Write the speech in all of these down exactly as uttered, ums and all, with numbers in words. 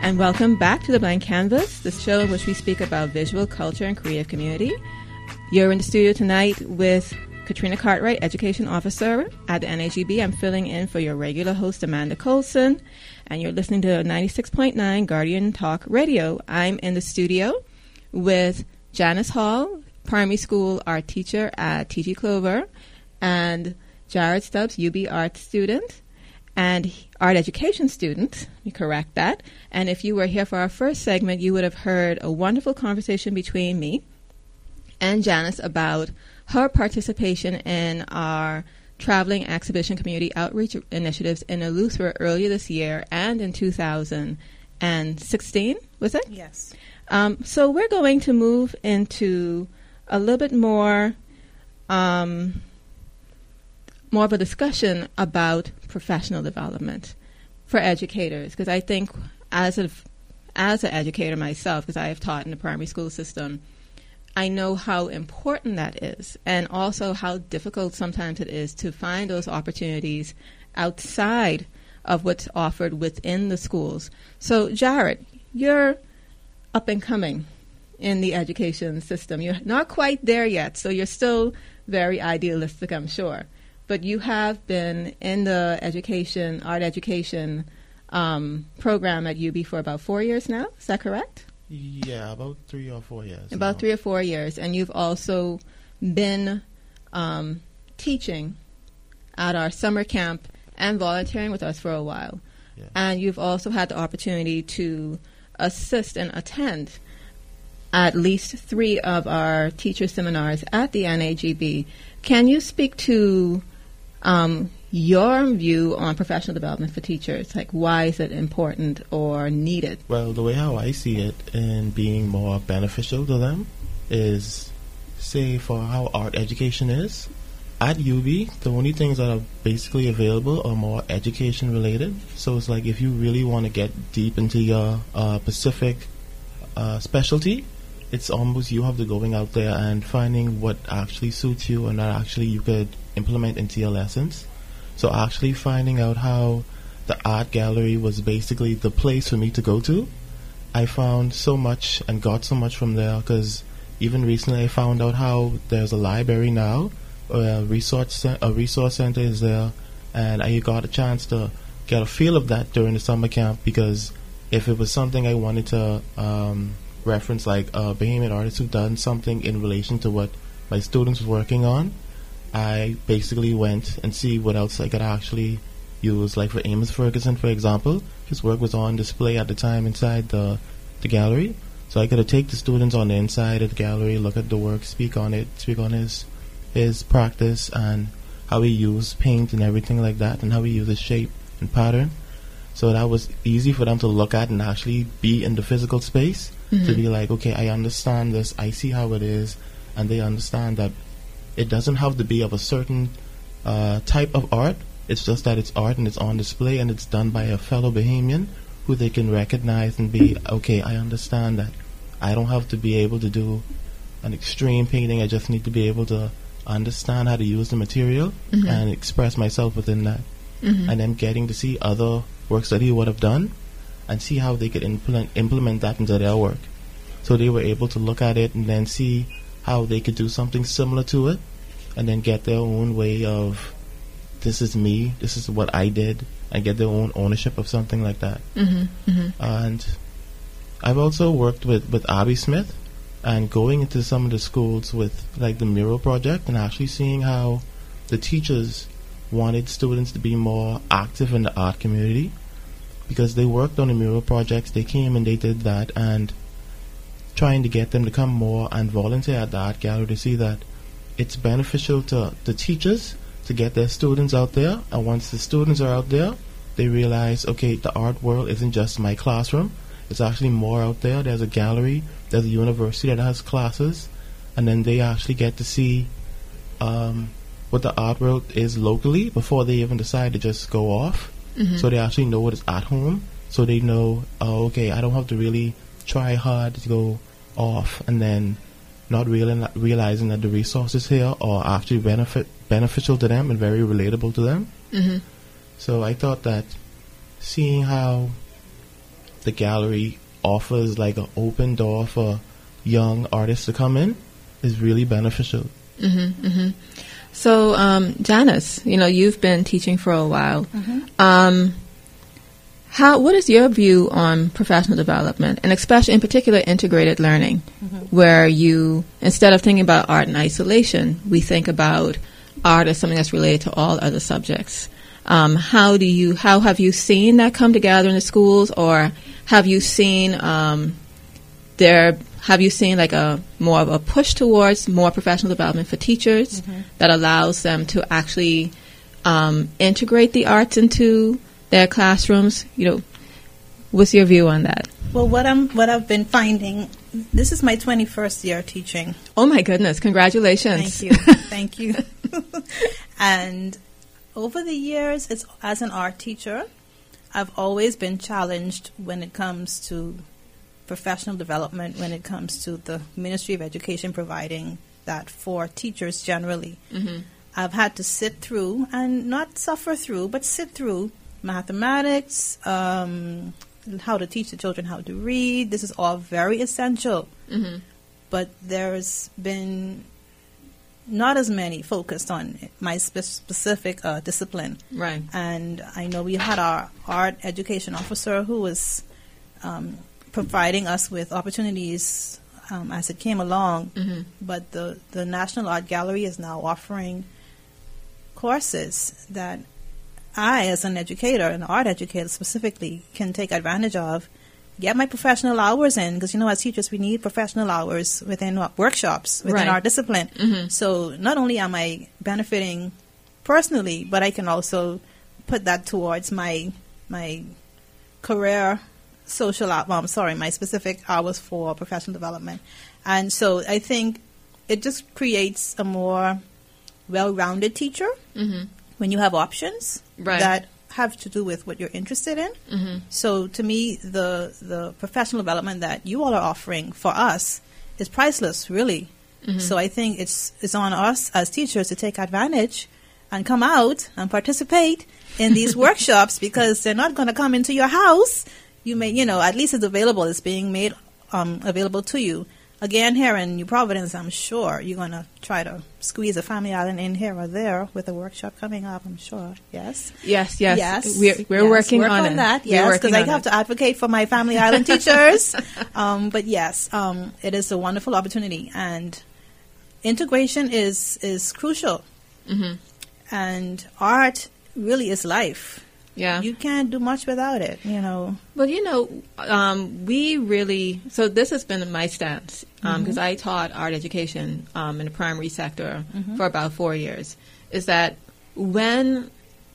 And welcome back to The Blank Canvas, the show in which we speak about visual culture and creative community. You're in the studio tonight with Katrina Cartwright, Education Officer at the N A G B. I'm filling in for your regular host, Amanda Colson, and you're listening to ninety-six point nine Guardian Talk Radio. I'm in the studio with Janice Hall, primary school art teacher at T G Clover, and Jared Stubbs, U B art student and art education student. You correct that. And if you were here for our first segment, you would have heard a wonderful conversation between me and Janice about her participation in our traveling exhibition community outreach initiatives in Eleuthera earlier this year and in two thousand sixteen, was it? Yes. Um, so we're going to move into a little bit more um, more of a discussion about professional development for educators, because I think as a as an educator myself, because I have taught in the primary school system, I know how important that is, and also how difficult sometimes it is to find those opportunities outside of what's offered within the schools. So, Jared, you're up and coming in the education system. You're not quite there yet, so you're still very idealistic, I'm sure. But you have been in the education, art education um, program at U B for about four years now. Is that correct? Yeah, about three or four years. About now. three or four years. And you've also been um, teaching at our summer camp and volunteering with us for a while. Yeah. And you've also had the opportunity to assist and attend at least three of our teacher seminars at the N A G B. Can you speak to um, your view on professional development for teachers? Like, why is it important or needed? Well, the way how I see it in being more beneficial to them is, say, for how art education is. At U B, the only things that are basically available are more education related. So it's like if you really want to get deep into your uh, specific uh, specialty, it's almost you have to going out there and finding what actually suits you and that actually you could implement into your lessons. So actually finding out how the art gallery was basically the place for me to go to. I found so much and got so much from there, because even recently I found out how there's a library now, a resource, ce- a resource center is there, and I got a chance to get a feel of that during the summer camp, because if it was something I wanted to um, reference, like a Bahamian artist who done something in relation to what my students were working on, I basically went and see what else I could actually use. Like for Amos Ferguson, for example, his work was on display at the time inside the, the gallery. So I could take the students on the inside of the gallery, look at the work, speak on it, speak on his his practice and how he used paint and everything like that, and how he uses shape and pattern. So that was easy for them to look at and actually be in the physical space, mm-hmm. to be like, okay, I understand this, I see how it is, and they understand that it doesn't have to be of a certain uh, type of art. It's just that it's art and it's on display and it's done by a fellow Bahamian who they can recognize and be, okay, I understand that I don't have to be able to do an extreme painting. I just need to be able to understand how to use the material, mm-hmm. and express myself within that. Mm-hmm. And then getting to see other works that he would have done and see how they could implement, implement that into their work. So they were able to look at it and then see how they could do something similar to it, and then get their own way of, this is me, this is what I did, and get their own ownership of something like that. Mm-hmm, mm-hmm. And I've also worked with, with Abby Smith, and going into some of the schools with like the Mural Project, and actually seeing how the teachers wanted students to be more active in the art community, because they worked on the Mural Projects, they came and they did that, and trying to get them to come more and volunteer at the art gallery to see that it's beneficial to the teachers to get their students out there. And once the students are out there, they realize, okay, the art world isn't just my classroom, it's actually more out there. There's a gallery, there's a university that has classes, and then they actually get to see um, what the art world is locally before they even decide to just go off. Mm-hmm. So they actually know what is at home, so they know, oh, okay, I don't have to really try hard to go off, and then not really realizing that the resources here are actually benefit beneficial to them and very relatable to them. Mm-hmm. So I thought that seeing how the gallery offers like an open door for young artists to come in is really beneficial. Mm-hmm, mm-hmm. So, um, Janice, you know, you've been teaching for a while. Mm-hmm. Um, how? What is your view on professional development, and especially in particular integrated learning, mm-hmm. where you, instead of thinking about art in isolation, we think about art as something that's related to all other subjects. Um, how do you? How have you seen that come together in the schools, or have you seen um, there? Have you seen like a more of a push towards more professional development for teachers mm-hmm. that allows them to actually um, integrate the arts into their classrooms? You know, what's your view on that? Well, what I'm what I've been finding. This is my twenty-first year teaching. Oh my goodness! Congratulations! Thank you, thank you. And over the years, it's as an art teacher, I've always been challenged when it comes to professional development, when it comes to the Ministry of Education providing that for teachers generally. Mm-hmm. I've had to sit through, and not suffer through, but sit through mathematics, um, how to teach the children how to read. This is all very essential. Mm-hmm. But there's been not as many focused on my spe- specific uh, discipline. Right. And I know we had our art education officer who was um, providing us with opportunities um, as it came along. Mm-hmm. But the, the National Art Gallery is now offering courses that I, as an educator, an art educator specifically, can take advantage of, get my professional hours in, because, you know, as teachers, we need professional hours within uh, workshops, within Right. our discipline. Mm-hmm. So not only am I benefiting personally, but I can also put that towards my my career social, well, I'm sorry, my specific hours for professional development. And so I think it just creates a more well-rounded teacher Mm-hmm. when you have options Right. that have to do with what you're interested in. Mm-hmm. So to me, the the professional development that you all are offering for us is priceless, really. Mm-hmm. So I think it's it's on us as teachers to take advantage and come out and participate in these workshops, because they're not going to come into your house. You may, you know, at least it's available. It's being made um, available to you. Again, here in New Providence, I'm sure you're going to try to squeeze a family island in here or there with a workshop coming up, I'm sure. Yes? Yes, yes. Yes. We're, we're yes. working Work on, on it. that, We're yes, working because I on have it. to advocate for my family island teachers. Um, but yes, um, it is a wonderful opportunity, and integration is, is crucial. Mm-hmm. And art really is life. Yeah. You can't do much without it, you know. Well, you know, um, we really, so this has been my stance, because um, Mhm. I taught art education um, in the primary sector Mhm. for about four years, is that when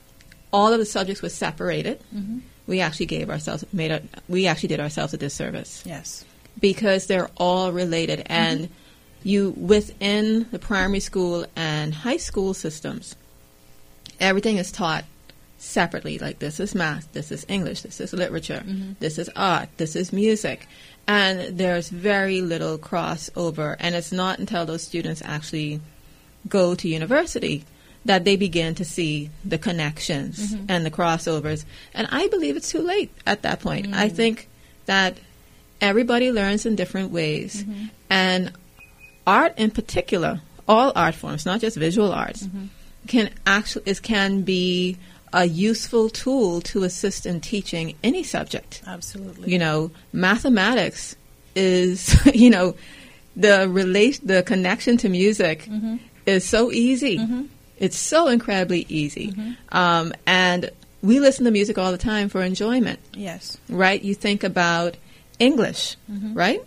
all of the subjects were separated, Mm-hmm. we actually gave ourselves, made a, we actually did ourselves a disservice, Yes. because they're all related. And you, within the primary school and high school systems, everything is taught separately. Like, this is math, this is English, this is literature, Mhm. this is art, this is music. And there's very little crossover. And it's not until those students actually go to university that they begin to see the connections Mhm. and the crossovers. And I believe it's too late at that point. Mm. I think that everybody learns in different ways. Mhm. And art in particular, all art forms, not just visual arts, Mhm. can actually is can be a useful tool to assist in teaching any subject. Absolutely. You know, mathematics is, you know, the relate the connection to music Mhm. is so easy. Mhm. It's so incredibly easy. Mhm. Um, and we listen to music all the time for enjoyment, Yes. right? You think about English, Mhm. right?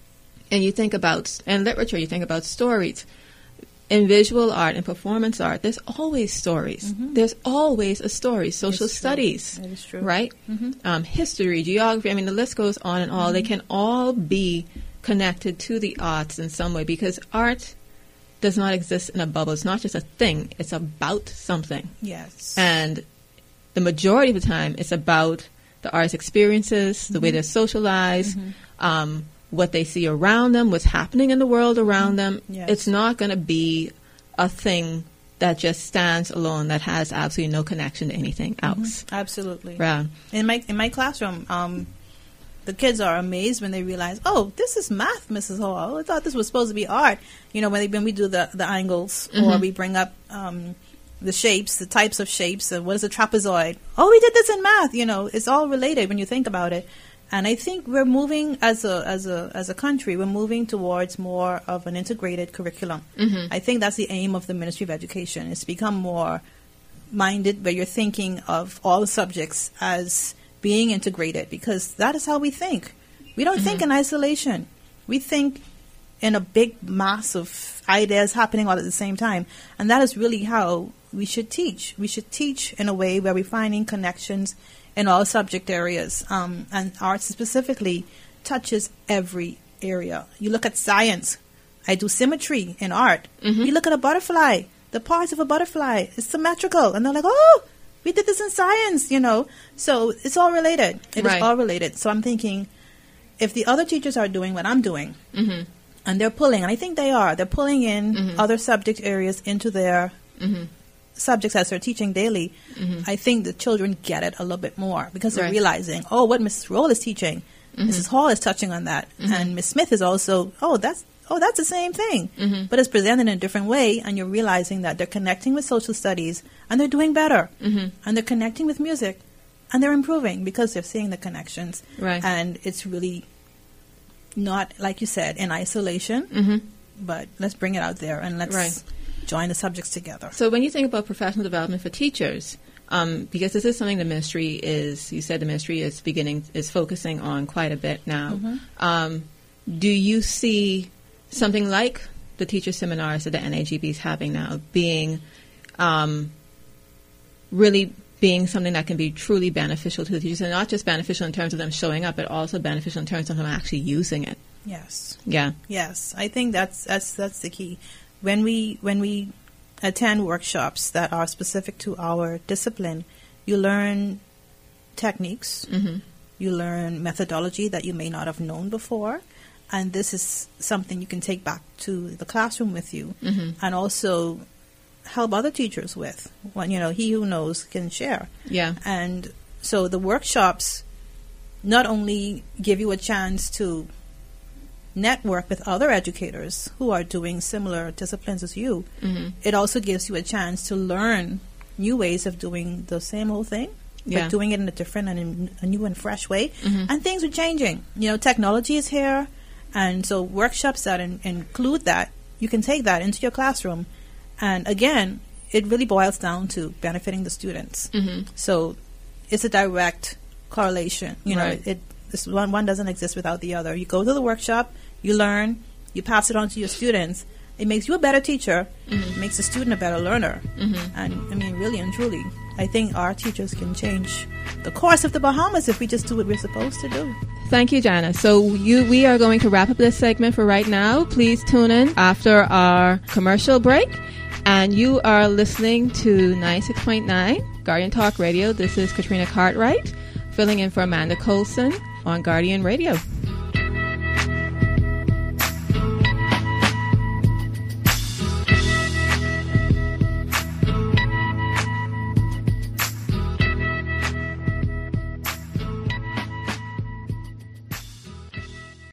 And you think about, and literature, you think about stories. In visual art and performance art, there's always stories. Mhm. There's always a story. Social It's true. studies, That is true. right? Mhm. Um, history, geography, I mean, the list goes on and all. They can all be connected to the arts in some way, because art does not exist in a bubble. It's not just a thing. It's about something. Yes. And the majority of the time, it's about the artist's experiences, the way they're socialized, Mhm. um, what they see around them, what's happening in the world around them. Yes. It's not going to be a thing that just stands alone, that has absolutely no connection to anything else. Absolutely. Right. In my in my classroom, um, the kids are amazed when they realize, oh, this is math, Missus Hall. I thought this was supposed to be art. You know, when, they, when we do the, the angles mm-hmm. or we bring up um, the shapes, the types of shapes, and what is a trapezoid? Oh, we did this in math. You know, it's all related when you think about it. And I think we're moving as a as a as a country. We're moving towards more of an integrated curriculum. Mm-hmm. I think that's the aim of the Ministry of Education: is to become more minded, where you're thinking of all the subjects as being integrated, because that is how we think. We don't mm-hmm. think in isolation. We think in a big mass of ideas happening all at the same time, and that is really how we should teach. We should teach in a way where we're finding connections in all subject areas, um, and art specifically touches every area. You look at science. I do symmetry in art. Mm-hmm. You look at a butterfly. The parts of a butterfly is symmetrical, and they're like, oh, we did this in science, you know. So it's all related. It right. is all related. So I'm thinking, if the other teachers are doing what I'm doing, mm-hmm. and they're pulling, and I think they are, they're pulling in mm-hmm. other subject areas into their mm-hmm. subjects as they're teaching daily, mm-hmm. I think the children get it a little bit more, because they're right. realizing, oh, what Missus Roll is teaching, mm-hmm. Missus Hall is touching on that, mm-hmm. and Miss Smith is also, oh, that's oh, that's the same thing, mm-hmm. but it's presented in a different way, and you're realizing that they're connecting with social studies, and they're doing better, mm-hmm. and they're connecting with music, and they're improving because they're seeing the connections, right. and it's really not, like you said, in isolation, mm-hmm. but let's bring it out there, and let's right. join the subjects together. So when you think about professional development for teachers, um, because this is something the ministry is, you said the ministry is beginning, is focusing on quite a bit now, mm-hmm. um, do you see something like the teacher seminars that the N A G B is having now being um, really being something that can be truly beneficial to the teachers, and not just beneficial in terms of them showing up, but also beneficial in terms of them actually using it? Yes. Yeah. Yes. I think that's that's that's the key. When we when we attend workshops that are specific to our discipline, you learn techniques, mm-hmm. you learn methodology that you may not have known before. And this is something you can take back to the classroom with you, mm-hmm. and also help other teachers with. When, you know, he who knows can share. Yeah. And so the workshops not only give you a chance to network with other educators who are doing similar disciplines as you, mm-hmm. it also gives you a chance to learn new ways of doing the same old thing. Yeah. But doing it in a different and in a new and fresh way. Mm-hmm. And things are changing. You know, technology is here. And so workshops that in, include that, you can take that into your classroom. And again, it really boils down to benefiting the students. Mm-hmm. So it's a direct correlation. You know, right. it, it this one, one doesn't exist without the other. You go to the workshop, you learn, you pass it on to your students. It makes you a better teacher. Mm-hmm. It makes the student a better learner. Mm-hmm. And I mean, really and truly, I think our teachers can change the course of the Bahamas if we just do what we're supposed to do. Thank you, Jana. So you, we are going to wrap up this segment for right now. Please tune in after our commercial break. And you are listening to ninety-six point nine Guardian Talk Radio. This is Katrina Cartwright, filling in for Amanda Colson on Guardian Radio.